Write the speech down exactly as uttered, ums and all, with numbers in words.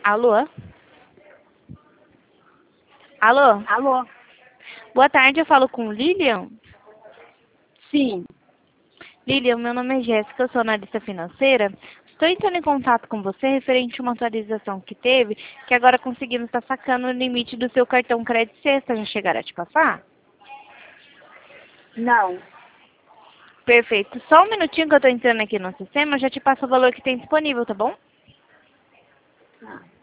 Alô? Alô? Alô? Boa tarde, eu falo com Lilian. Sim. Lilian, meu nome é Jéssica, eu sou analista financeira. Estou entrando em contato com você referente a uma atualização que teve, que agora conseguimos estar sacando o limite do seu cartão crédito sexta. Já chegaram a te passar? Não. Perfeito. Só um minutinho que eu estou entrando aqui no sistema, eu já te passo o valor que tem disponível, tá bom? Ah.